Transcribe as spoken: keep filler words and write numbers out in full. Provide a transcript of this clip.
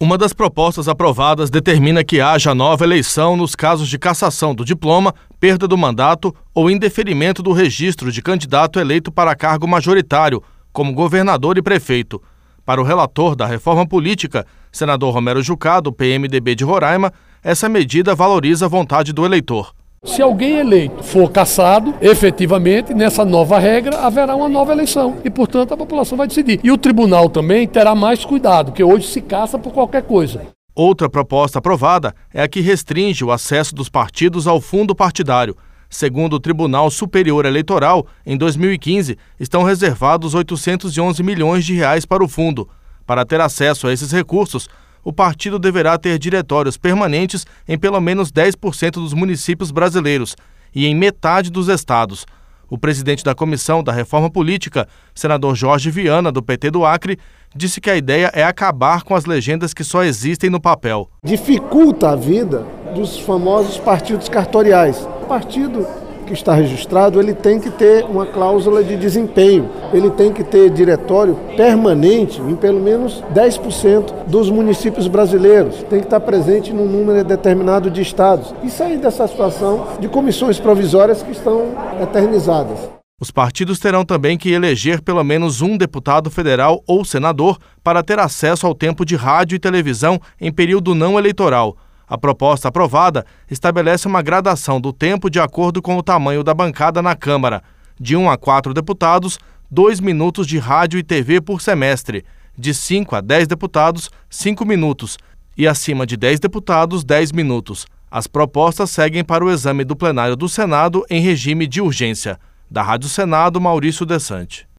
Uma das propostas aprovadas determina que haja nova eleição nos casos de cassação do diploma, perda do mandato ou indeferimento do registro de candidato eleito para cargo majoritário, como governador e prefeito. Para o relator da reforma política, senador Romero Jucá, do P M D B de Roraima, essa medida valoriza a vontade do eleitor. Se alguém eleito for cassado, efetivamente, nessa nova regra, haverá uma nova eleição e, portanto, a população vai decidir. E o tribunal também terá mais cuidado, porque hoje se caça por qualquer coisa. Outra proposta aprovada é a que restringe o acesso dos partidos ao fundo partidário. Segundo o Tribunal Superior Eleitoral, em dois mil e quinze, estão reservados oitocentos e onze milhões de reais para o fundo. Para ter acesso a esses recursos, o partido deverá ter diretórios permanentes em pelo menos dez por cento dos municípios brasileiros e em metade dos estados. O presidente da Comissão da Reforma Política, senador Jorge Viana, do P T do Acre, disse que a ideia é acabar com as legendas que só existem no papel. Dificulta a vida dos famosos partidos cartoriais. O partido que está registrado, ele tem que ter uma cláusula de desempenho, ele tem que ter diretório permanente em pelo menos dez por cento dos municípios brasileiros, tem que estar presente num número determinado de estados e sair dessa situação de comissões provisórias que estão eternizadas. Os partidos terão também que eleger pelo menos um deputado federal ou senador para ter acesso ao tempo de rádio e televisão em período não eleitoral. A proposta aprovada estabelece uma gradação do tempo de acordo com o tamanho da bancada na Câmara. De um a quatro deputados, dois minutos de rádio e T V por semestre. De cinco a dez deputados, cinco minutos. E acima de dez deputados, dez minutos. As propostas seguem para o exame do plenário do Senado em regime de urgência. Da Rádio Senado, Maurício Desante.